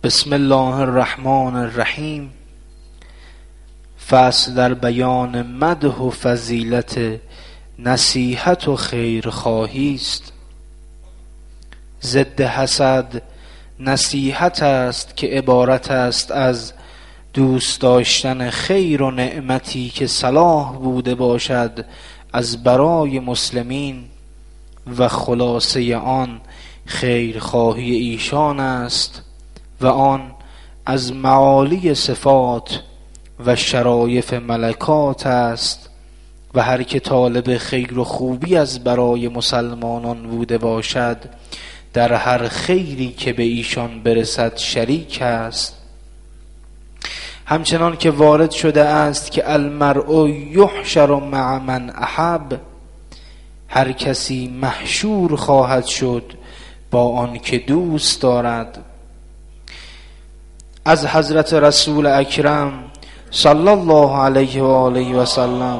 بسم الله الرحمن الرحیم. فصل در بیان مدح و فضیلت نصیحت و خیرخواهی است. ضد حسد نصیحت است که عبارت است از دوست داشتن خیر و نعمتی که صلاح بوده باشد از برای مسلمین و خلاصه آن خیرخواهی ایشان است و آن از معالی صفات و شرایف ملکات است و هر که طالب خیر و خوبی از برای مسلمانان بوده باشد در هر خیری که به ایشان برسد شریک است. همچنان که وارد شده است که المرء یحشر مع من احب، هر کسی محشور خواهد شد با آن که دوست دارد. از حضرت رسول اکرم صلی الله علیه و آله و سلم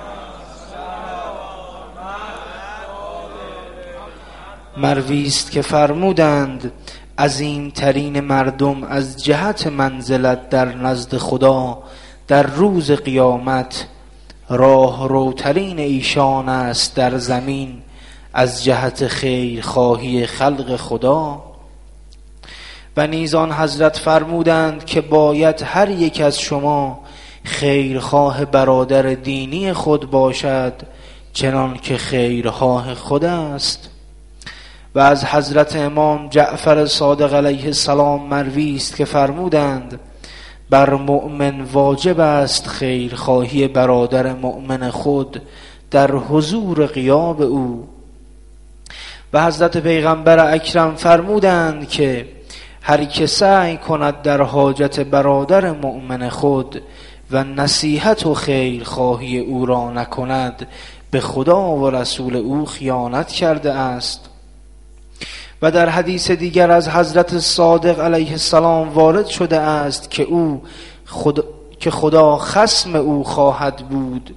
مروی است که فرمودند عظیمترین مردم از جهت منزلت در نزد خدا در روز قیامت راه روترین ایشان است در زمین از جهت خیرخواهی خلق خدا. و نیز آن حضرت فرمودند که باید هر یک از شما خیرخواه برادر دینی خود باشد چنان که خیرخواه خود است. و از حضرت امام جعفر صادق علیه السلام مروی است که فرمودند بر مؤمن واجب است خیرخواهی برادر مؤمن خود در حضور غیاب او. و حضرت پیغمبر اکرم فرمودند که هر که سعی کند در حاجت برادر مؤمن خود و نصیحت و خیرخواهی او را نکند به خدا و رسول او خیانت کرده است. و در حدیث دیگر از حضرت صادق علیه السلام وارد شده است که خدا خصم او خواهد بود.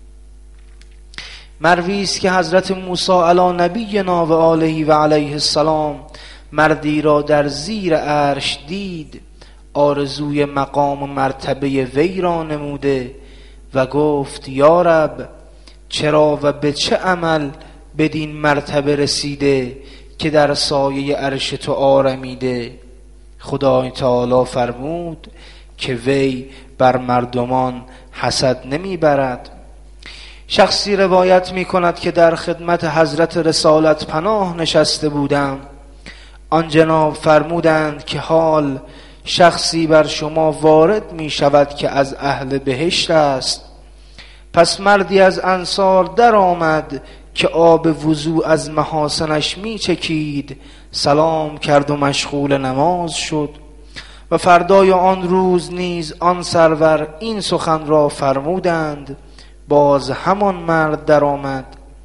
مروی است که حضرت موسی علی نبینا و آله و علیه السلام مردی را در زیر عرش دید آرزوی مقام و مرتبه وی را نموده و گفت یا رب چرا و به چه عمل بدین مرتبه رسیده که در سایه عرش تو آرمیده؟ خدای تعالی فرمود که وی بر مردمان حسد نمی برد. شخصی روایت می کند که در خدمت حضرت رسالت پناه نشسته بودم. آن جناب فرمودند که حال شخصی بر شما وارد می شود که از اهل بهشت است. پس مردی از انصار در آمد که آب وضو از محاسنش می چکید، سلام کرد و مشغول نماز شد. و فردای آن روز نیز آن سرور این سخن را فرمودند. باز همان مرد در آمد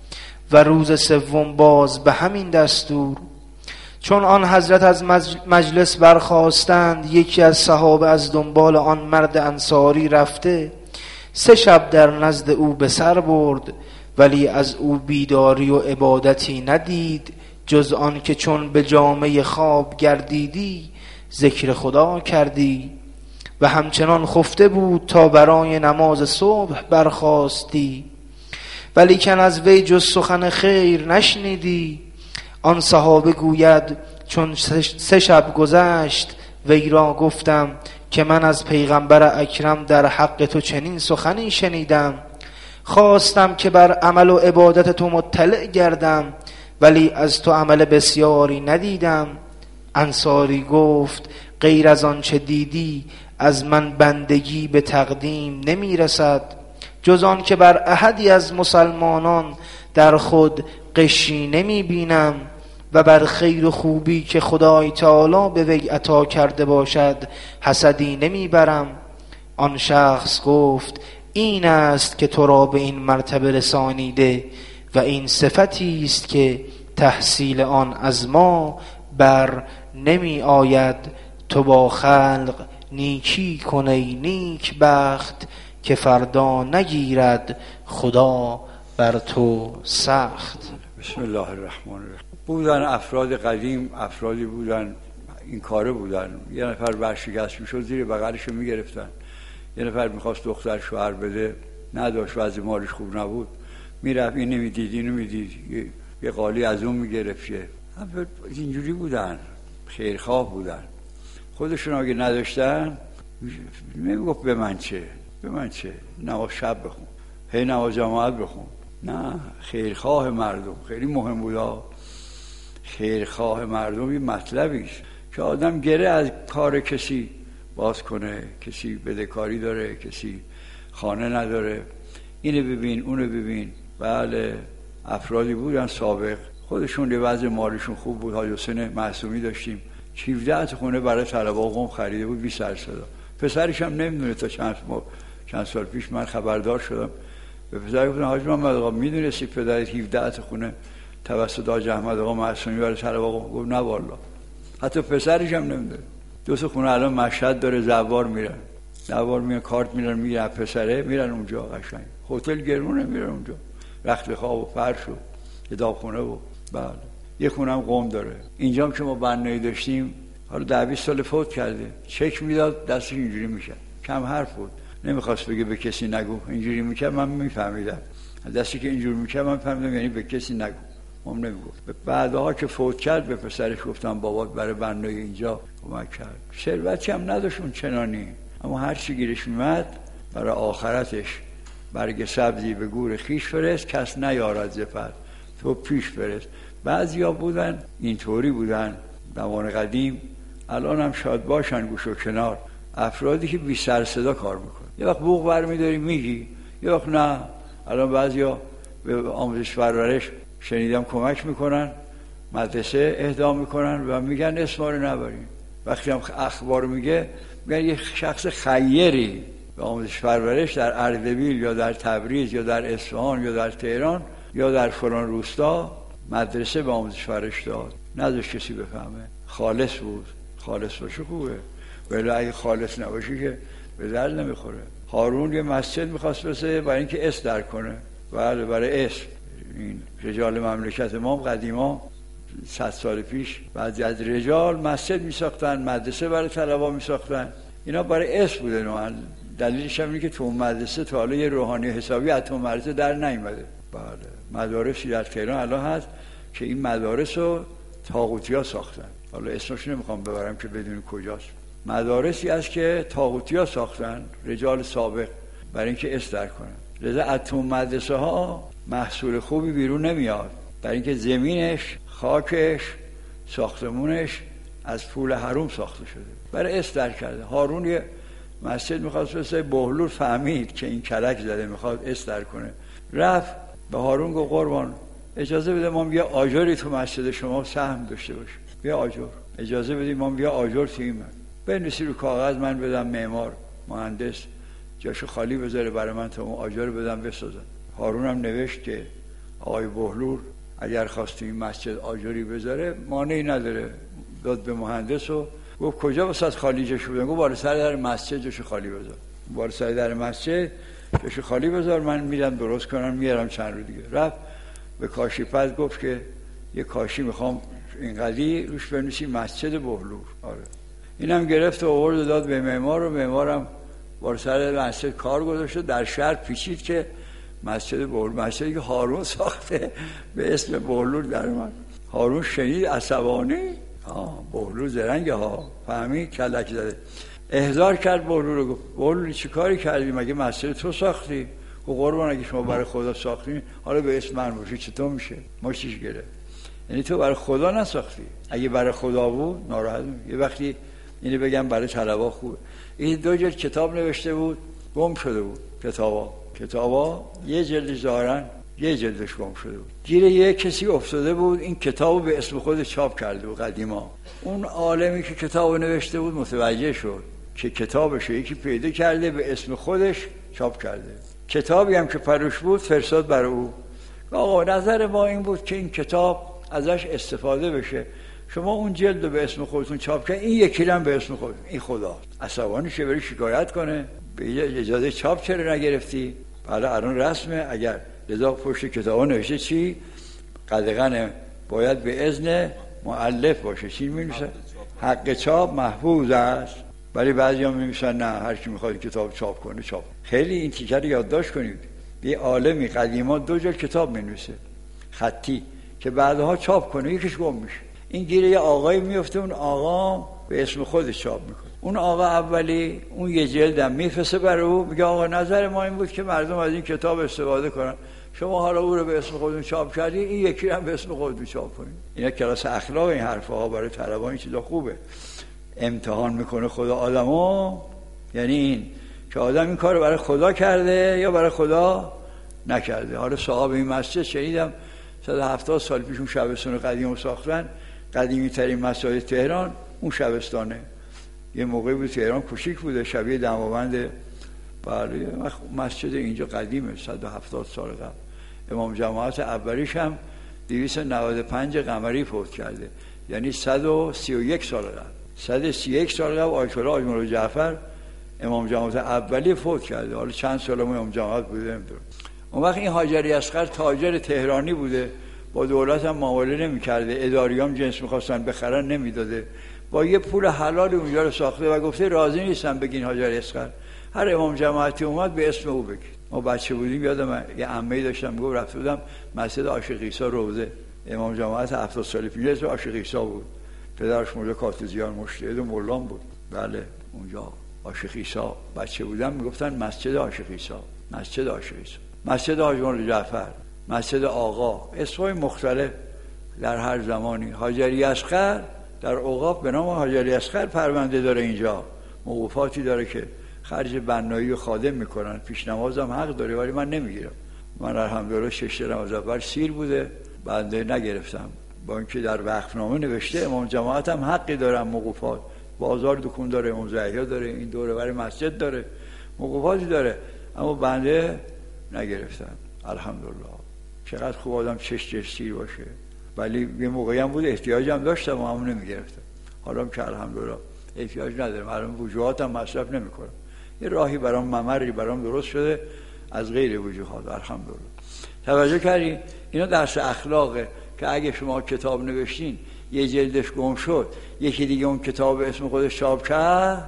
و روز سوم باز به همین دستور. چون آن حضرت از مجلس برخاستند یکی از صحابه از دنبال آن مرد انصاری رفته 3 شب در نزد او به سر برد ولی از او بیداری و عبادتی ندید جز آن که چون به جامه خواب گردیدی ذکر خدا کردی و همچنان خفته بود تا برای نماز صبح برخاستی ولیکن از وی جز سخن خیر نشنیدی. آن صحابه گوید چون 3 شب گذشت وی را گفتم که من از پیغمبر اکرم در حق تو چنین سخنی شنیدم، خواستم که بر عمل و عبادت تو مطلع گردم ولی از تو عمل بسیاری ندیدم. انصاری گفت غیر از آن چه دیدی از من بندگی به تقدیم نمی رسد جز آن که بر احدی از مسلمانان در خود غشی نمی بینم و بر خیر و خوبی که خدای تعالی به وی عطا کرده باشد حسدی نمی برم. آن شخص گفت این است که تو را به این مرتبه رسانیده و این صفتی است که تحصیل آن از ما بر نمی آید. تو با خلق نیکی کنی نیک بخت که فردا نگیرد خدا بر تو سخت. بسم الله الرحمن الرحیم. بودن افراد قدیم افرادی بودن این کاره بودن. یه نفر ورشکست میشد زیر بغلش رو میگرفتن، یه نفر میخواست دختر شوهر بده نداشت، وضع مالش خوب نبود، میرفت این نمیدید اینو میدید، یه قالی از اون میگرفت. اینجوری بودن، خیرخواه بودن. خودشون اگه نداشتن نمیگفت به من چه، به من چه، نماز شب بخون، هی نماز جماعت بخون. نه، خیرخواه مردم خیلی مهم بودا. خیرخواه مردم این مطلبیست که آدم گره از کار کسی باز کنه، کسی بدهکاری داره، کسی خانه نداره، اینو ببین اونو ببین. بله، افرادی بودن سابق خودشون یه وضع مالشون خوب بود. حاج حسین معصومی داشتیم 17 خونه برای طلبه قم خریده بود 20 درصد. پسرش هم نمیدونه تا چند سال پیش من خبردار شدم. به پسر گفتم حاج محمد آقا میدونستی پدرت 17 خونه توسط حاج احمد آقا معصومی برای طلبه قم؟ گفت نه والا. حتی پسرش هم نمیدونه. 2 خونه الان مشهد داره، زوار میرن کارت میرن پسره میرن اونجا، قشنگ هتل گرونه میرن اونجا، رخت خواب و فرش و کتابخونه و بله. یه خونه هم قم داره. اینجا هم که ما بنایی داشتیم، حالا 10-20 سال فوت کرده، چک میداد دستش اینجوری میشه، کم حرف بود، نمیخواست بگه به کسی نگو، اینجوری میکرد من میفهمیدم. دستی که اینجوری میکرد من فهمیدم یعنی به کسی نگو. هم نمیگفت. بعدها که فوت کرد به پسرش گفتم بابات برای بنای اینجا کمک کرد. ثروتی هم نداشت اون چنانی، اما هر چی گیرش میمد برای آخرتش برگ سبزی به گور خیش فرست، کس نیارد زفت تو پیش فرست. بعضیا بودن اینطوری بودن زمان قدیم، الان هم شاید باشن گوش و کنار، افرادی که بی سر صدا کار میکنن. یه وقت بوق برمیداری میگی، یه وقت نه. الان بعضیا به آموزش پرورش شنیدم کمک میکنن، مدرسه اهدا میکنن و میگن اسم رو نبرین. وقتی هم اخبار میگه میگن یه شخص خیری به آموزش پرورش در اردبیل یا در تبریز یا در اصفهان یا در تهران یا در فلان روستا مدرسه به آموزش پرورش داد، نذاشت کسی بفهمه. خالص بود. خالص باشه خوبه، ولی اگه خالص نباشه که به درد نمیخوره. هارون یه مسجد میخواست بسازه برای اینکه اسم در کنه، بله، برای اسم. این رجال مملکت ما قدیما 100 سال پیش بعضی از رجال مسجد میساختن، مدرسه برای طلبا میساختن، اینا برای اسم بوده. نوعا دلیلش هم اینه که تو مدرسه تا حالا یه روحانی حسابی از تو مدرسه در نیامده. بله، مدارسی در تهران الان هست که این مدارس رو طاغوتیا ساختن، حالا اسمش نمیخوام ببرم که بدون کجاست. مدارسی هست که طاغوتیا ساختن رجال سابق برای اینکه اسم در کنن. لذا از تو مدرسه ها محصول خوبی بیرون نمیاد، برای اینکه زمینش، خاکش، ساختمونش از پول حروم ساخته شده، برای اسم در کرده. هارون یه مسجد میخواست بسازه، بهلول فهمید که این کلک زده میخواد اسم در کنه، رفت به هارون گفت قربان اجازه بده ما بیا آجری تو مسجد شما سهم داشته باشه، بیا آجر، اجازه بدید ما بیا آجر توی من بنویسی رو کاغذ، من بدم معمار مهندس جاشو خالی بذاره برای من تا اون آجر بدم بسازن. هارون هم نوشت که آقای بهلول اگر خواست این مسجد آجری بذاره مانعی نداره، داد به مهندس و گفت کجا واسه خالی جاشو بدم؟ گفت بالا سر در مسجد جاشو خالی بذار، بالا سر در مسجد جاشو خالی بذار، من میرم درست کنم میارم چند رو دیگه. رفت به کاشیفز گفت که یه کاشی میخوام اینقدی روش بنویسی مسجد بهلول. آره، اینم گرفت و آورد داد به معمار و معمارم بالا سر مسجد کار گذاشت. در شهر پیچید که مسجد بهلول، مسجدی که هارون ساخته به اسم بهلول در اومد. هارون شنید عصبانی، بهلول زرنگه ها، فهمید کلک زده، احضار کرد بهلول رو. گفت بهلول چی کاری کردی؟ مگه مسجد تو ساختی؟ و قربان اگه شما برای خدا ساختین حالا به اسم من باشه چطور میشه؟ ما چیش گره؟ یعنی تو برای خدا نساختی، اگه برای خدا بود ناراحت. یه وقتی اینو بگم برای طلبا خوبه. این 2 جلد کتاب نوشته بود، گم شده بود. کتابا یه جلدش دارن، یه جلدش گم شده بود. گیر یه کسی افتاده بود، این کتابو به اسم خودش چاپ کرده بود قدیما. اون عالمی که کتابو نوشته بود متوجه شد که کتابشو یکی پیدا کرده به اسم خودش چاپ کرده. کتابی هم که پروش بود فرستاد برای او. آقا نظر ما این بود که این کتاب ازش استفاده بشه، شما اون جلد رو به اسم خودتون چاپ کردین، این یکی هم به اسم خودتون. این خدا عصبانی شه بری شکایت کنه به اجازه چاپ چرا نگرفتی؟ بله الان رسمه، اگر لذا پشت کتابا نوشته چی؟ قدغن باید به اذن مؤلف باشه. چی می‌نویسه؟ حق چاپ محفوظ است، ولی بعضی هم می‌نویسن نه هر کی میخواد کتاب چاپ کنه چاپ. خیلی این تیکه رو یادداشت کنید. یه عالمی قدیما 2 جلد کتاب می‌نویسه خطی که بعدها چاپ کنه، یکیش گم میشه. این گیره یه آقایی میفته، اون آقا به اسم خودش چاپ میکنه. اون آقا اولی اون یه جلدم میفرسته برای او، میگه آقا نظر ما این بود که مردم از این کتاب استفاده کنن، شما حالا او رو به اسم خودتون چاپ کردی، این یکی هم به اسم خودتون چاپ کنید. اینا کلاس اخلاق این حرفا برای طلبا این چیزا خوبه. امتحان میکنه خدا آدمو، یعنی این که آدم این کارو برای خدا کرده یا برای خدا نکرده. حالا صاحب این مسجد شنیدم 170 سال پیش اون شبستان قدیم ساختن، قدیمی ترین مسجد تهران اون شبستانه. یه موقعی بود تهران کوچیک بوده، شبیه دماوند. بله مسجد اینجا قدیمه، 170 سال قبل. امام جماعت اولیش هم 295 قمری فوت کرده، یعنی 131 سال قبل. 131 سال قبل آیت الله حاج مولا جعفر امام جماعت اولی فوت کرده. حالا چند سال امام جماعت بوده نمیدونم. اون وقت این حاجری اصغر تاجر تهرانی بوده، با دولت هم معامله نمی‌کرده، اداریام جنس می‌خواستن بخرن نمیداده، با یه پول حلال اونجا رو ساخته و گفته راضی نیستم بگین حاجری اصغر، هر امام جماعتی اومد به اسم او بگید. ما بچه بودیم یادم یه عمه‌ای داشتم میگفت رفته بودم مسجد عاشق عیسی روضه، امام جماعت 70 سال پیش اسم عاشق عیسی بود، پدرش مولا کاتوزیان مجتهد و مولان بود. بله اونجا عاشق عیسی بچه بودم میگفتن مسجد عاشق عیسی، مسجد عاشق عیسی، مسجد حاج مولا جعفر، مسجد آقا، اسمای مختلف در هر زمانی. حاجری اصغر در اوقاف به نام حاجری اصغر پرونده داره، اینجا موقوفاتی داره که خرج بنایی و خادم میکنن، پیش نمازم حق داره ولی من نمیگیرم. من الحمدلله 6 نماز اول سیر بوده، بنده نگرفتم، با اینکه در وقفنامه نوشته امام جماعت هم حقی دارن موقوفات، بازار دکون داره، امام زاهیا داره، این دوره برای مسجد داره، موقوفاتی داره، اما بنده نگرفتم. الحمدلله. چقدر خوب آدم چش سیر باشه. ولی یه موقعی هم بود احتیاجم داشتم و همون نمیگرفتم. حالا که الحمدلله احتیاج ندارم، الان وجوهاتم مصرف نمیکنم، یه راهی برام ممری برام درست شده از غیر وجوهات. الحمدلله. توجه کردین؟ اینا درس اخلاقه که اگه شما کتاب نوشتین یه جلدش گم شد، یکی دیگه اون کتاب اسم خودش چاپ کرد،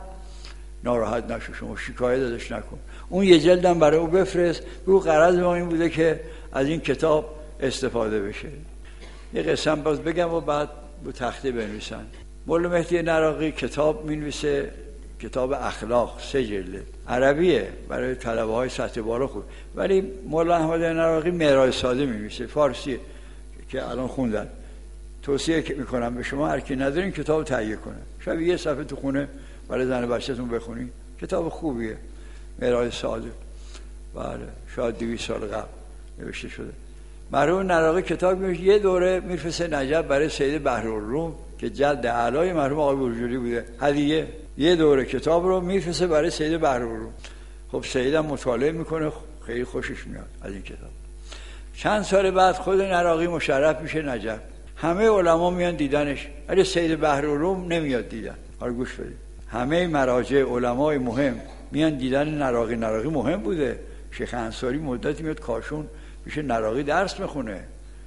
ناراحت نشو، شما شکایت ازش نکن، اون یه جلدم برای او بفرست، بگو غرض ما این بوده که از این کتاب استفاده بشه. یه قسم باز بگم و بعد به تخته بنویسن. مولا مهدی نراقی کتاب می‌نویسه، کتاب اخلاق، 3 جلده، عربیه برای طلبه‌های سطح بالا خوب، ولی مولا احمد نراقی معراج ساده می‌نویسه، فارسیه که الان خوندن. توصیه می‌کنم به شما هر کی ندارین کتاب تهیه کنه، شاید یه صفحه تو خونه برای زن بچه‌تون بخونید، کتاب خوبیه، معراج ساده. بله شاید 200 سال قبل نوشته شده. مرحوم نراقی کتاب یه دوره میرفسه نجف برای سید بحرالروم که جد اعلای مرحوم آقای بروجردی بوده، هدیه یه دوره کتاب رو میرفسه برای سید بحرالروم. خب سیدم مطالعه میکنه، خیلی خوشش میاد از این کتاب. چند سال بعد خود نراقی مشرف میشه نجف، همه علما میان دیدنش، ولی سید بحرالروم نمیاد دیدن. حالا گوش بدید، همه مراجع علمای مهم میان دیدن نراقی. نراقی مهم بوده، شیخ انصاری مدتی میاد کاشون میشه نراقی درس میخونه،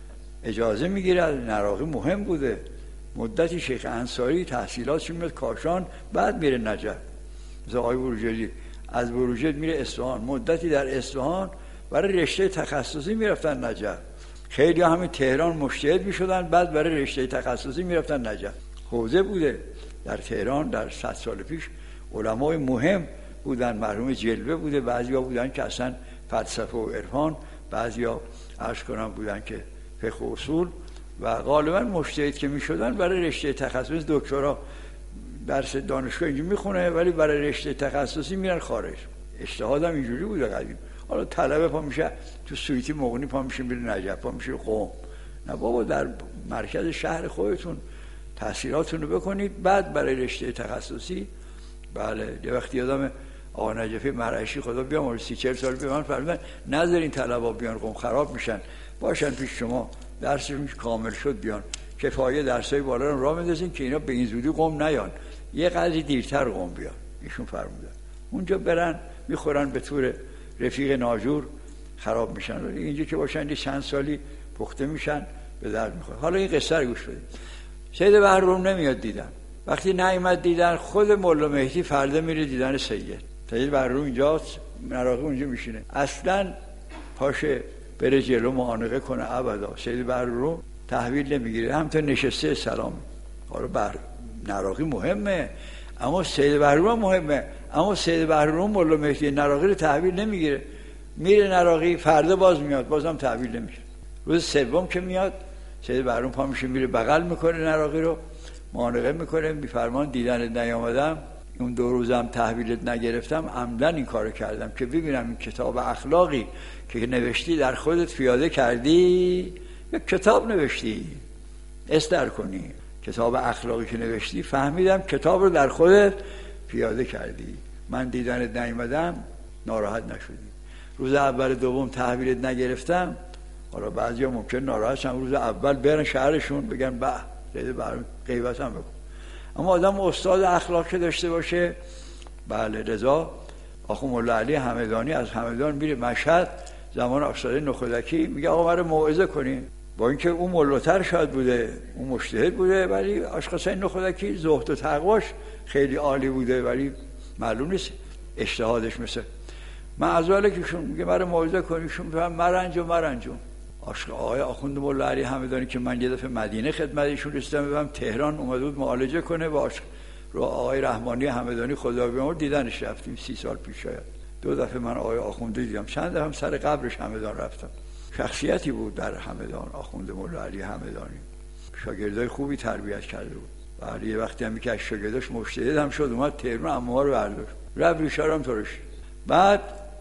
اجازه میگیره. نراقی مهم بوده، مدتی شیخ انصاری تحصیلاتش میاد کاشان، بعد میره نجف. مثلا آقای بروجردی از بروجرد میره اصفهان، مدتی در اصفهان برای رشته تخصصی میرفتن نجف. خیلی همین تهران مجتهد میشدن، بعد برای رشته تخصصی میرفتن نجف. حوزه بوده در تهران در 100 سال پیش، علمای مهم بودن. مرحوم جلوه بوده، بعضیا بودن که اصلا فلسفه و عرفان، بعضیا عرض کنم بودن که فقه و اصول، و غالبا مجتهد که میشدن برای رشته تخصصی، دکترا درس دانشگاه اینجا میخونه ولی برای رشته تخصصی میرن خارج. اجتهادم اینجوری بوده قدیم. حالا طلبه پا میشه تو سویتی مغنی، پا میشه میره نجف، پا میشه قم. نه بابا در مرکز شهر خودتون تحصیلاتون رو بکنید، بعد برای رشته تخصصی. بله یه وقتی یادم آقا نجفی مرعشی خدا بیامرزه 30-40 سال به من فرمودن نذارین طلبا بیان قم، خراب میشن، باشن پیش شما، درسشون کامل شد بیان، کفایه درسای بالا رو راه میندازین که اینا به این زودی قم نیان، یه قدری دیرتر قم بیان. ایشون فرمودن اونجا برن میخورن به طور رفیق ناجور، خراب میشن. اینجا که باشن چند سالی پخته میشن، به درد میخوره. حالا این قصه رو گوش بدید. سید بحرالروم نمیاد دیدن، وقتی نیامد دیدن، خود مولا مهدی فردا میره دیدن سید بهرام اینجاست، نراقی اونجا میشینه، اصلا پاشه بره جلو معانقه کنه ابدا. سید بهرام تحویل نمیگیره، همونطور نشسته سلام. حالا نراقی مهمه اما سید بهرام مهمه، اما سید بهرام مولا مهدی نراقی رو تحویل نمیگیره. میره نراقی، فردا باز میاد، بازم تحویل نمیشه. روز سوم که میاد سید بهرام پا میشه میره بغل میکنه نراقی رو، معانقه میکنه، میفرمان دیدنت نیامدم، اون 2 روزم تحویلت نگرفتم، عمدن این کارو کردم که ببینم این کتاب اخلاقی که نوشتی در خودت پیاده کردی، یک کتاب نوشتی استر کنی. کتاب اخلاقی که نوشتی فهمیدم کتاب رو در خودت پیاده کردی، من دیدنت نیامدم ناراحت نشدی. روز اول دوم تحویلت نگرفتم، حالا بعضیا ممکن ناراحت شن، روز اول برن شهرشون بگن به سید بهرام غیبت هم بکن. اما آدم استاد اخلاق که داشته باشه، بله رضا آخوند مولا علی همدانی از همدان میره مشهد زمان آشنایی نخودکی، میگه آقا من موعظه کنین. با اینکه اون ملاتر شاید بوده، اون مجتهد بوده، ولی آشقاسای نخودکی زهد و تقواش خیلی عالی بوده، ولی معلوم نیست اجتهادش مثل معذاله که شون میگه من موعظه کنین. شون میگه مرنجون آقای آخوند مولا علی همدانی که من یه دفعه مدینه خدمتشون رسیدم، ببینم تهران اومده بود معالجه کنه، با رو آقای رحمانی همدانی خدا بیامرد دیدنش رفتیم 30 سال پیش شاید. 2 دفعه من آقای آخوند دیدم، چند دفعه هم سر قبرش همدان رفتم. شخصیتی بود در همدان آخوند مولا علی همدانی، شاگردای خوبی تربیت کرده بود. ولی وقتی هم که از شاگرداش مجتهد هم شد، اومد تهران عموها رو برداشت، رفت ریشارم ترش، بعد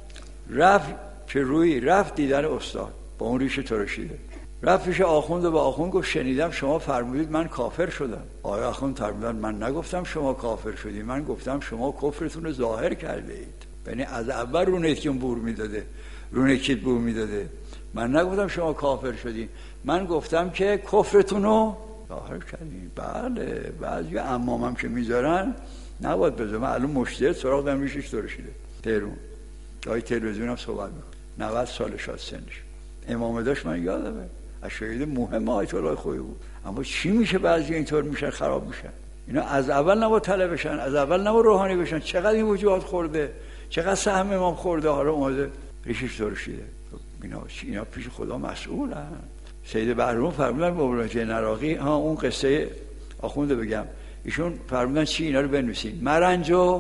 رفت که روی رفت دیدن استاد با اون ریشه ترشیده، رفت پیش آخوند و با آخوند گفت شنیدم شما فرمودید من کافر شدم. آقای آخوند فرمودن من نگفتم شما کافر شدید، من گفتم شما کفرتون رو ظاهر کرده اید. یعنی از اول رونکیتون بور میداده، رونکیت بور میداده. من نگفتم شما کافر شدید، من گفتم که کفرتون رو ظاهر کردید. بله بعضی امامم که میذارن نباید بذارن. من الان مشتهد سراغ دارم ریشش ترشیده تهران، جای تلویزیون هم صحبت میکنه، 90 سالش از سنش. امام داشت من یادمه از شاگرد مهم آیت الله خویی بود. اما چی میشه بعضی اینطور میشن خراب میشن؟ اینا از اول نباید طلب بشن، از اول نباید روحانی بشن. چقدر این وجوهات خورده، چقدر سهم امام خورده، حالا اومده ریشش ترشیده. اینا پیش خدا مسئولن. سید بهرام فرمودن مولانا نراقی، اون قصه آخونده بگم، ایشون فرمودن چی اینا رو بنویسین، مرنجو.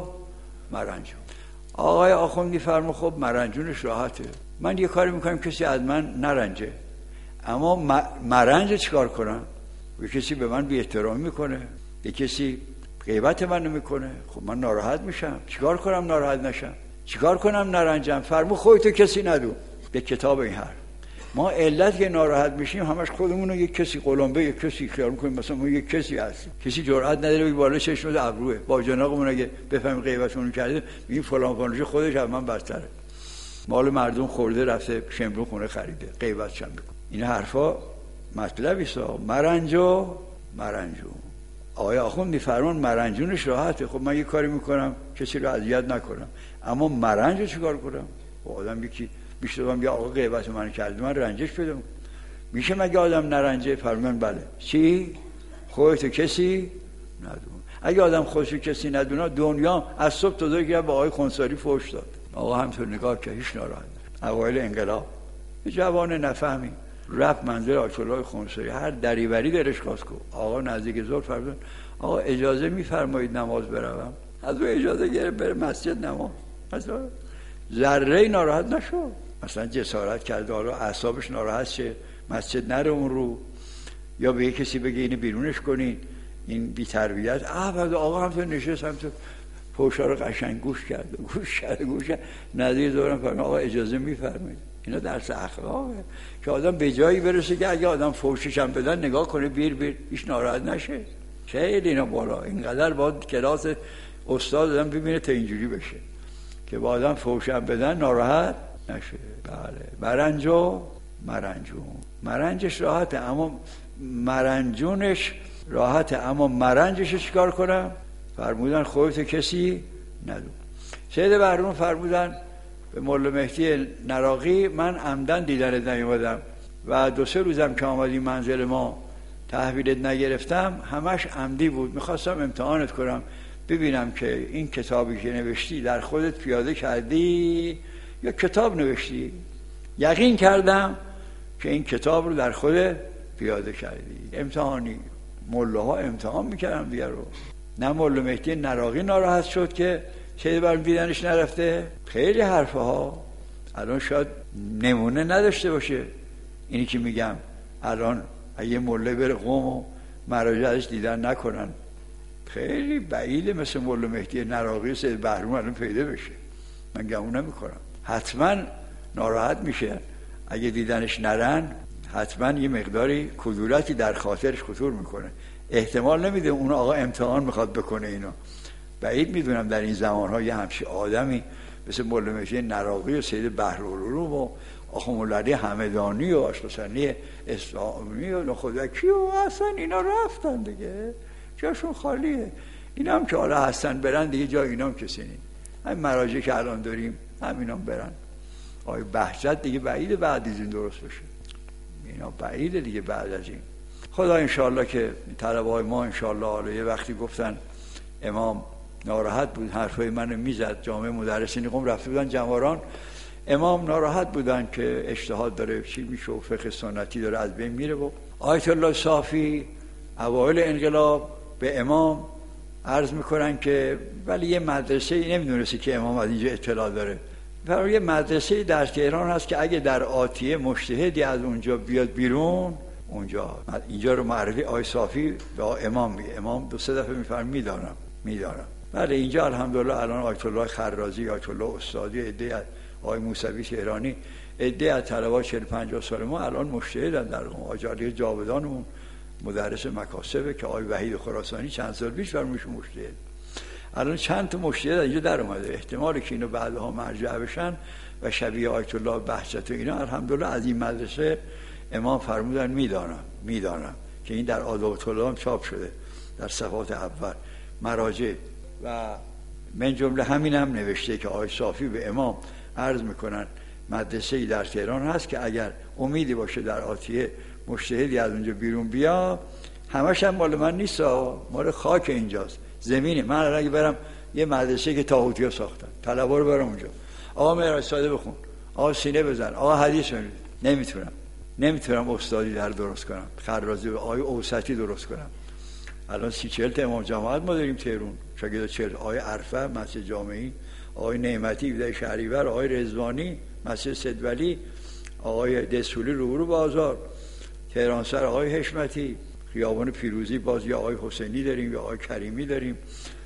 آقای آخوندی فرمود خب مرنجونش راحته، من یه کاری میکنم کسی از من نرنجه، اما مرنج چیکار کنم؟ یه کسی به من بی احترامی میکنه، یه کسی غیبت منو میکنه، خب من ناراحت میشم. چیکار کنم ناراحت نشم؟ چیکار کنم نرنجم؟ فرمود خودتو کسی ندو. به کتاب این حرف ما علت که ناراحت میشیم همش خودمون رو یک کسی قلمبه، یک کسی خیال میکنیم مثلا ما یک کسی هستیم، کسی جرئت نداره بگه بالا چشم ابروه با جناقمون اگه بفهمیم غیبتمون کرده میگیم فلان فلان خودش از من بدتره، مال مردم خورده رفته شمرون خونه خریده غیبتش هم میکنه. این حرفا مطلبی است. مرنجو آقای آخوند میفرمان مرنجونش راحته. خب من یه کاری میکنم کسی رو اذیت نکنم، اما مرنجو چیکار کنم؟ آدم یکی بیشترم یا آقا غیبت من کرده من رنجش پیدا میشه مگه آدم نرنجه؟ فرمان بله. چی؟ خودتو کسی ندون. اگه آدم خودشو کسی ندونه دنیا از صبح تا دیگه با آقای خونساری فوش داد. آقا همطور نگاه که هیچ ناراحت نشد. اوایل انقلاب یه جوان نفهمی رفت منزل آیت الله خونساری، هر دریوری درش خواست کو. آقا نزدیک ظهر فرمود آقا اجازه میفرمایید نماز بروم؟ از او اجازه گرفت بره مسجد نماز. مثلا ذره ناراحت نشد، مثلا جسارت کرده حالا اعصابش ناراحت شه مسجد نره اون رو، یا به کسی بگه اینو بیرونش کنین این بی تربیت. آقا هم تو نشست هم تو پوشا رو قشنگ گوش کرد نزدیک ظهرم فرمود آقا اجازه میفرمایید. اینا درس اخلاقه که آدم به جایی برسه که اگه آدم فوشش هم بدن نگاه کنه بیر هیچ ناراحت نشه. خیلی اینا بالا، اینقدر باید کلاس استاد آدم ببینه تا اینجوری بشه که با آدم فوش هم بدن ناراحت نشه. بله مرنجش راحته، اما مرنجونش راحته، اما مرنجش چیکار کنم؟ فرمودن خودت کسی ندون. سید بهرام فرمودن به مولا مهدی نراقی من عمدن دیدنت نیومدم و 2-3 روزم که آمدی منزل ما تحویلت نگرفتم همش عمدی بود، میخواستم امتحانت کنم ببینم که این کتابی که نوشتی در خودت پیاده کردی یا کتاب نوشتی. یقین کردم که این کتاب رو در خودت پیاده کردی. امتحانی ملاها امتحان میکردم دیگه رو. نه مولا مهدی نراقی ناراحت شد که چه بر دیدنش نرفته. خیلی حرفه ها الان شاید نمونه نداشته باشه اینی که میگم. الان اگه مولا بره قم و مراجع ازش دیدن نکنن، خیلی بعیده مثل مولا مهدی نراقی سید بهرام الان پیدا بشه. من گمون نمیکنم. حتما ناراحت میشه اگه دیدنش نرن. حتما یه مقداری کدورتی در خاطرش خطور میکنه. احتمال نمیده اون آقا امتحان میخواد بکنه اینو. بعید میدونم در این زمانها یه همچی آدمی مثل مولا مهدی نراقی و سید بهرالعلوم و آخه مولا علی همدانی و آشقسنی اسلامی و خداکی و اصلا اینا رفتن دیگه، جاشون خالیه. اینا هم که حالا هستن برن دیگه، جای اینا هم کسی نیست. همین مراجع که الان داریم همینا هم برن. آقای بهجت دیگه بعیده بعد از این درست بشه. اینا بعیده دیگه بعد از این. خدا انشالله که طلبه‌های ما انشالله حالا یه وقتی گفتن امام ناراحت بود، حرفای منو میزد. جامعه مدرسین قم رفته بودن جواران، امام ناراحت بودن که اجتهاد داره چی میشه و فقه سنتی داره از بین میره. و آیت الله صافی اوایل انقلاب به امام عرض میکنن که ولی یه مدرسه نمیدونسته که امام از اینجا اطلاع داره. برای یه مدرسه در تهران هست که اگه در آتیه مجتهدی از اونجا بیاد بیرون، اونجا اینجا رو معرفی آی صافی به امام میگه. امام 2-3 دفعه میفرم میدارم. بله اینجا الحمدلله الان آیت الله خرازی، آیت الله استادی، عده آقای موسوی تهرانی، عده از طلبات 40-50 سال ما الان مجتهدن در قم. آقای علی جاودانمون مدرس مکاسبه که آقای وحید خراسانی چند سال پیش فرموش مجتهد. الان چند تا مجتهد اینجا در اومده. احتمالی که اینو بعدها مرجع بشن و شبیه آیت الله بهجت و اینا الحمدلله از این مدرسه امام فرمودن میدانم که این در آداب طلاب هم چاپ شده در صفحات اول مراجع. و من جمله همینم نوشته که آقای صافی به امام عرض میکنن مدرسه‌ای در تهران هست که اگر امیدی باشه در آتیه مجتهدی از اونجا بیرون بیا، همش هم مال من نیست، مال خاک اینجاست، زمینه. من الان اگه برم یه مدرسه که طاغوتیا ساختن، طلبا رو برم اونجا، آقا معراج ساده بخون، آقا سینه بزن، آقا حدیث بخون، نمیتونم استادی در درست کنم، خرازی آقای اوسطی درست کنم. الان 30-40 تا امام جماعت ما داریم تهران، شاگرد 40 آقای عرفه مسجد جامعی، آقای نعمتی ویدای شهریور، آقای رضوانی مسجد سیدولی، آقای دستوری روبرو بازار، تهرانسر آقای حشمتی، خیابان پیروزی باز یا آقای حسینی داریم یا آقای کریمی داریم.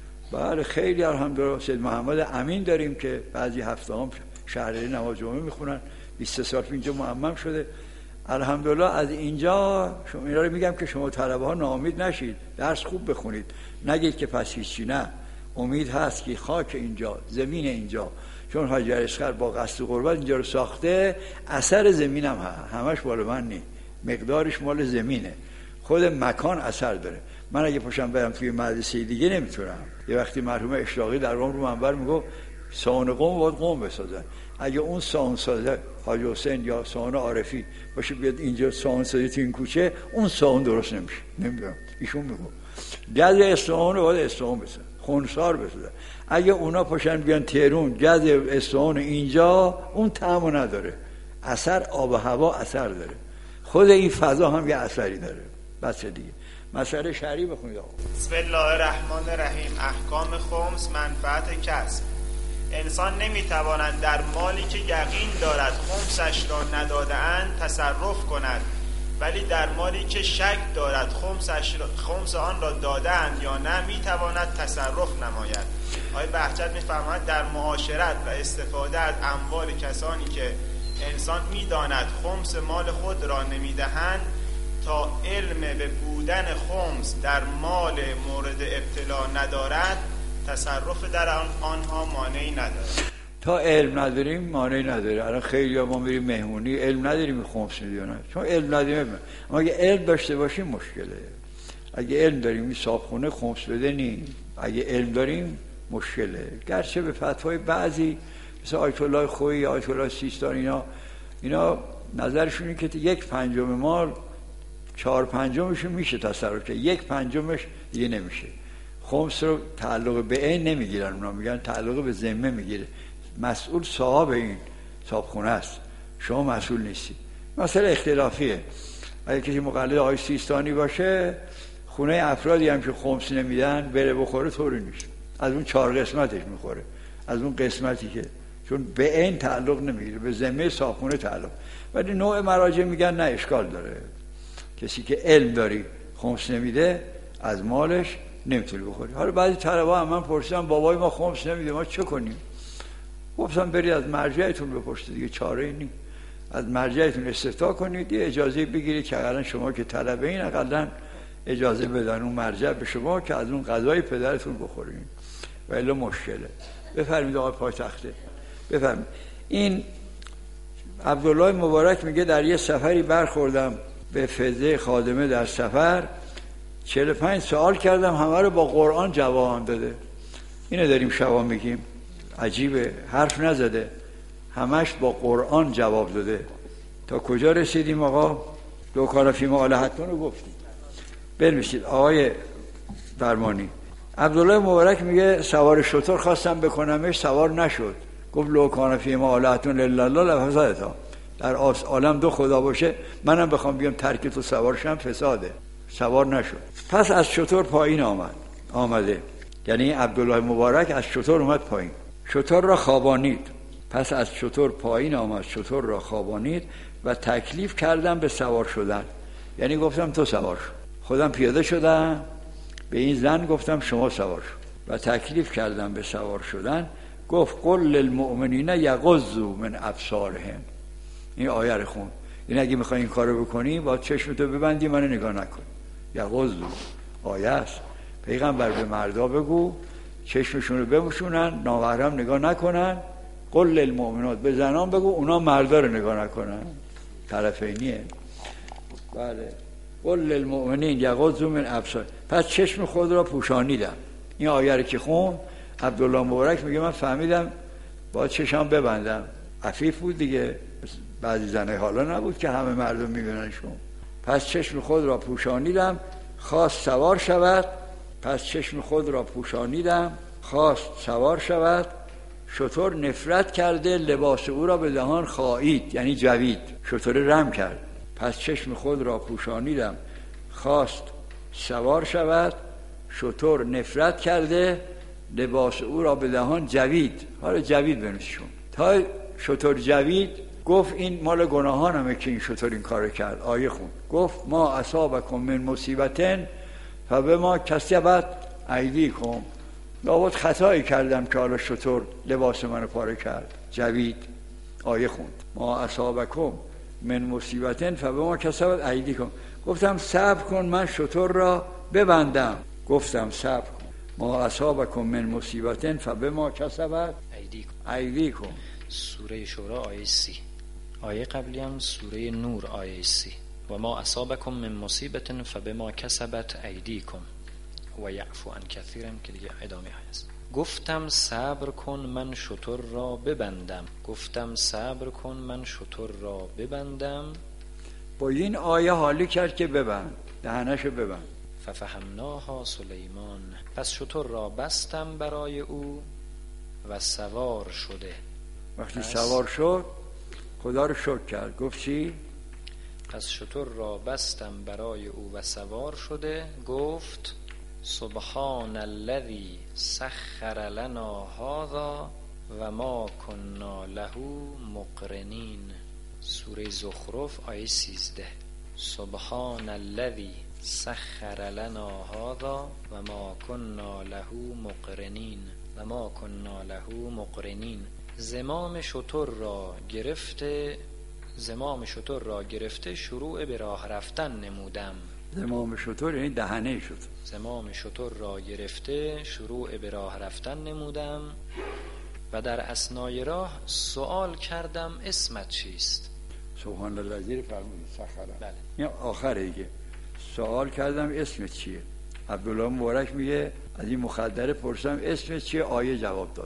بله خیلی الحمدلله. سید محمد امین داریم که بعضی هفته هم شهریه نماز جمعه میخونن، 23 سال اینجا معمم شده الحمدلله. از اینجا شما اینا رو میگم که شما طلبه ها ناامید نشید، درس خوب بخونید، نگید که پس هیچی. نه، امید هست که خاک اینجا، زمین اینجا، چون حاجی اصغر با قصد قربت اینجا رو ساخته، اثر زمینم همش مال من نیست، مقدارش مال زمینه، خود مکان اثر داره. من اگه پاشم برم توی مدرسه دیگه نمیتونم. یه وقتی مرحوم اشراقی در قم رو منبر میگفت ساون قم باید قم بسازن. اگه اون ساون سازه حاجی حسین یا ساون عارفی باشه بیاد اینجا ساون سازی تو این کوچه، اون ساون درست نمیشه. نمیدونم ایشون میگه گز اصفهان رو باید اصفهان بسازن، خونسار بسازن. اگه اونا پاشن بیان تهران گز اصفهان اینجا، اون طعمو نداره، اثر آب و هوا اثر داره، خود این فضا هم یه اثری داره. بس دیگه مسئله شرعی بخونید. بسم الله الرحمن الرحیم. احکام خمس، منفعت کسب. انسان نمیتواند در مالی که یقین دارد خمسش را نداده‌اند تصرف کند، ولی در مالی که شک دارد خمس آن را داده‌اند یا نه میتواند تصرف نماید. آقای بهجت میفرماید در معاشرت و استفاده از اموال کسانی که انسان میداند خمس مال خود را نمیدهند، تا علم به بودن خمس در مال مورد ابتلا ندارد تصرف در آنها مانعی ندارد. تا علم نداریم مانعی نداره. الان خیلی ما میریم مهمونی علم نداریم خمس میدونن، چون علم نداریم. اما اگه علم داشته باشیم مشکله. اگه علم داریم این صاحبخونه خمس بده نی، اگه علم داریم مشکله. گرچه به فتوای بعضی مثل آیت الله خویی، آیت الله سیستان، اینا نظرشون اینه که 1/5 مال 4/5 میشه تصرف کرد، 1/5 دیگه نمیشه. خمس رو تعلق به عین نمیگیرن، اونا میگن تعلق به ذمه میگیره. مسئول صاحب این صاحبخونه است، شما مسئول نیستی. مثلا اختلافیه، اگه کسی مقلد آقای سیستانی باشه، خونه افرادی هم که خمس نمیدن بره بخوره طوری نیست، از اون 4 قسمتش میخوره، از اون قسمتی که چون به عین تعلق نمیگیره، به ذمه صاحبخونه تعلق. ولی نوع مراجع میگن نه اشکال داره، کسی که علم داری خمس نمیده از مالش نمیتونی بخوری. حالا بعضی طلبه هم من پرسیدم بابای ما خمس نمیده، ما چه کنیم؟ گفتم برید از مرجعتون بپرسید دیگه، چاره ای نیست. از مرجعتون استفتاء کنید، یه اجازه بگیرید که اقلا شما که طلبه این اقلا اجازه بدن اون مرجع به شما که از اون غذای پدرتون بخورید، و الا مشکله. بفرمید آقای پایتخته، بفرمید. این عبدالله مبارک میگه در یه سفری برخوردم به فضه خادمه در سفر، 45 سوال کردم، همه رو با قرآن جواب داده. اینو داریم شبا میگیم، عجیبه، حرف نزده، همش با قرآن جواب داده. تا کجا رسیدیم آقا؟ لو کان فیما آلهتون رو گفتیم. بنویسید آقای درمانی. عبدالله مبارک میگه سوار شتر خواستم بکنمش، سوار نشد. گفت لو کان فیما آلهتون الا الله لفسدتا، در عالم 2 خدا باشه منم بخوام بیام ترک تو سوارشم فساده. سوار نشد. پس از شتر پایین آمده، یعنی عبدالله مبارک از شتر اومد پایین، شتر را خوابانید. پس از شتر پایین آمد، شتر را خوابانید و تکلیف کردم به سوار شدن، یعنی گفتم تو سوار شد. خودم پیاده شدم، به این زن گفتم شما سوار شد و تکلیف کردم به سوار شدن. گفت قل للمؤمنین یغضوا من ابصارهم. این آیه رو خوند. این اگه میخوای این کارو بکنی باید چشمتو ببندی، منو نگاه نکن. یغضوا آیه است. پیغمبر به مردا بگو چشمشون رو بپوشونن، نامحرم نگاه نکنن. قل للمؤمنات، به زنان بگو اونا مردا رو نگاه نکنن. طرفینیه. بله. قل للمؤمنین یغضوا من ابصار. پس چشم خود را پوشانیدم. این آیه رو که خوند عبدالله مبارک میگه من فهمیدم با چشم ببندم. عفیف بود دیگه، بعضی زنه حالا نبود که همه مردم میبیننشون. پس چشم خود را پوشانیدم، خواست سوار شود. پس چشم خود را پوشانیدم، خواست سوار شود. شتر نفرت کرده، لباس او را به دهان خایید، یعنی جوید. شتر رم کرد. پس چشم خود را پوشانیدم، خواست سوار شود. شتر نفرت کرده، لباس او را به دهان جوید. حالا جوید بنویسشون تا شتر جوید. گفت این مال گناهانمه که این شتر این کار کرد. آیه خون گفت ما اصابکم من مصیبتن فبما کسبت ایدیکم. لابد خطایی کردم که حالا شتر لباس منو پاره کرد. جوید. آیه خوند ما اصابکم من مصیبتن فبما کسبت ایدیکم. گفتم صبر کن من شتر را ببندم. گفتم صبر کن ما اصابکم من مصیبتن فبما کسبت ایدیکم. سوره شورا آیه 30. آیه قبلی هم سوره نور آیه 30. و ما اصابکم من مصیبت فبما کسبت ایدیکم و یعفو عن کثیر که دیگه ادامه هست. گفتم صبر کن من شتر را ببندم. گفتم صبر کن من شتر را ببندم. با این آیه حالی کرد که ببند، دهنشو ببند. ففهمناها سلیمان. پس شتر را بستم برای او و سوار شده. وقتی سوار شد خدا رو شکر کرد. گفت چی؟ پس شتر را بستم برای او و سوار شده. گفت سبحان الذی سخر لنا هذا و ما كنا له مقرنین. سوره زخرف آیه 13. سبحان الذی سخر لنا هذا و ما كنا له مقرنین و ما كنا له مقرنین. زمام شتر را گرفته شروع به راه رفتن نمودم. زمام شتر یعنی دهنه شتر. زمام شتر را گرفته شروع به راه رفتن نمودم و در اثنای راه سوال کردم اسمت چیست؟ سبحان الذی فرمود سخره. بله. این آخره دیگه. سوال کردم اسمت چیه؟ عبدالله مبارک میگه از این مخدره پرسیدم اسمت چیه؟ آیه جواب داد.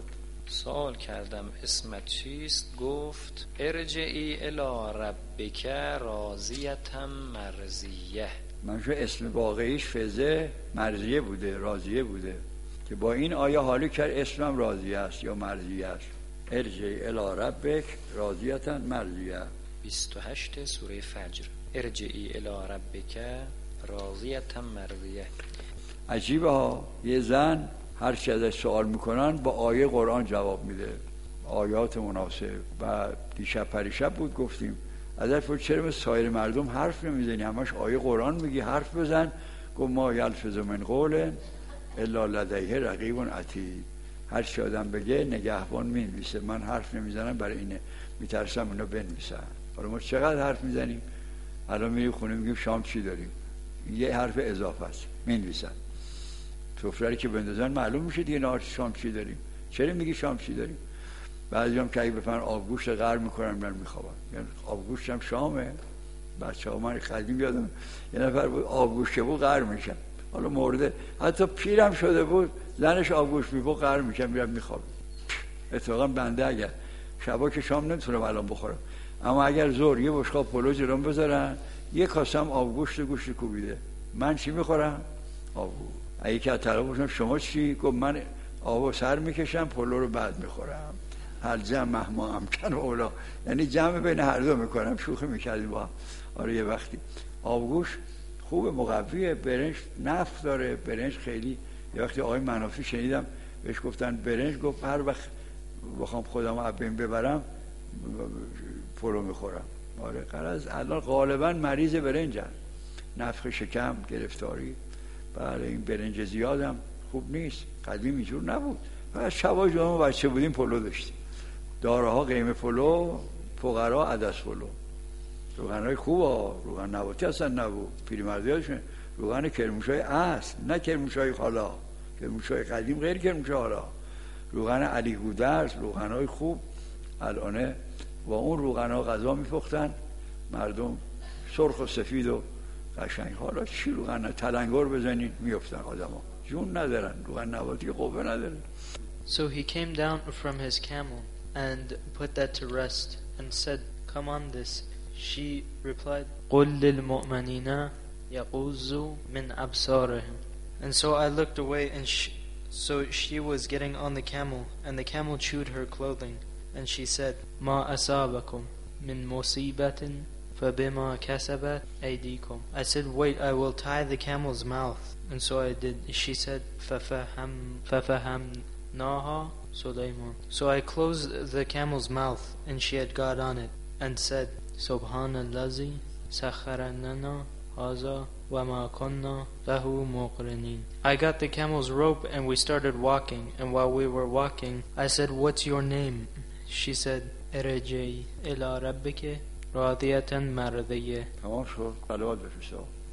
سوال کردم اسمت چیست؟ گفت ارجعی الی ربک راضیة مرضیه. منظور اسم واقعیش فزه مرضیه بوده، راضیه بوده، که با این آیه حالی کرد اسمم راضیه است یا مرضیه است. ارجعی الی ربک راضیة مرضیه. 28 سوره فجر. ارجعی الی ربک راضیة مرضیه. عجیبه ها، یه زن هر چی ازش سوال میکنن با آیه قرآن جواب میده، آیات مناسب. و دیشب پریشب بود گفتیم ازش بود چرا مثل سایر مردم حرف نمیزنی، همش آیه قرآن میگی، حرف بزن. گفت ما یلفظ من قول الا لدیه رقیب عتید. هر چی آدم بگه نگهبان مینویسه، من حرف نمیزنم برای اینه، میترسم اینو بنویسن. حالا ما چقدر حرف میزنیم؟ الان میریم خونه میگیم شام چی داریم، یه حرف اضافه است مینویسن. سفره که بندازن معلوم میشه دیگه نهار شام چی داریم. چرا میگی شام چی داریم؟ بعضی هم که اگه بفرن آبگوشت غر میکنن میرن میخوابن، یعنی آبگوشت هم شامه. بچه‌ها من قدیم یادم یه نفر بود آبگوشت بود غر میشن، حالا مرده، حتی پیرم شده بود زنش آبگوشت میبود غر میشن میرن میخوابن. اتفاقا بنده اگر شبا که شام نمیتونم الان بخورم، اما اگر ظهر یه بشقاب پلو جلوم بذارن یه کاسه هم آبگوشت گوشت کوبیده، من چی میخورم؟ آبگوشت. اگه که طلب باشم شما چی؟ گفت من آبو سر میکشم پلو رو بعد میخورم. هر جمع مهما امکن اولا، یعنی جمع بین هر دو میکنم. شوخی میکردیم با هم. آره یه وقتی آبگوشت خوبه، مقویه، برنج نفت داره، برنج خیلی. یه وقتی آقای منافی شنیدم بهش گفتن برنج، گفت هر وقت بخوام خودم از بین ببرم پلو میخورم. آره قرض الان غالبا مریض برنجن، نفخ شکم، گرفتاری. بله این برنج زیادم خوب نیست. قدیم اینجور نبود. و شبا ما بچه بودیم پلو داشتیم، داراها قیمه پلو، فقرا عدس پلو. روغنهای خوب ها، روغن نباتی اصلا نبود، پیرمردی هاشون روغن کرموشای اصل، نه کرموشای حالا. کرموشای قدیم غیر کرموشای حالا. روغن علی گودرز، روغنهای خوب. الانه با اون روغنها غذا میپختن مردم، سرخ و سفید و قشنگ. حالا چی روغن تلنگر بزنین میافتن آدما، جون ندارن. روغن نباتی قوه ندارن. So he came down from his camel and put that to rest and said, come on this. She replied, قُلْ لِلْمُؤْمَنِينَ يَغُضُّوا مِنْ أَبْصَارِهِمْ. And so I looked away, and so she was getting on the camel, and the camel chewed her clothing. And she said, مَا أَصَابَكُمْ مِنْ مُصِيبَةٍ فَبِمَا كَسَبَتْ أَيْدِيكُمْ. I said, wait, I will tie the camel's mouth. And so I did. She said, فَفَهَمْنَاهَا سُلَيْمَانَ. So I closed the camel's mouth, and she had got on it, and said, سبحان الذي سخر لنا هذا وما كنا له مقرنين. I got the camel's rope and we started walking, and while we were walking I said, what's your name? She said, ارجعي إلى ربك راضية مرضية. تمام شد. صلوات بفرستید.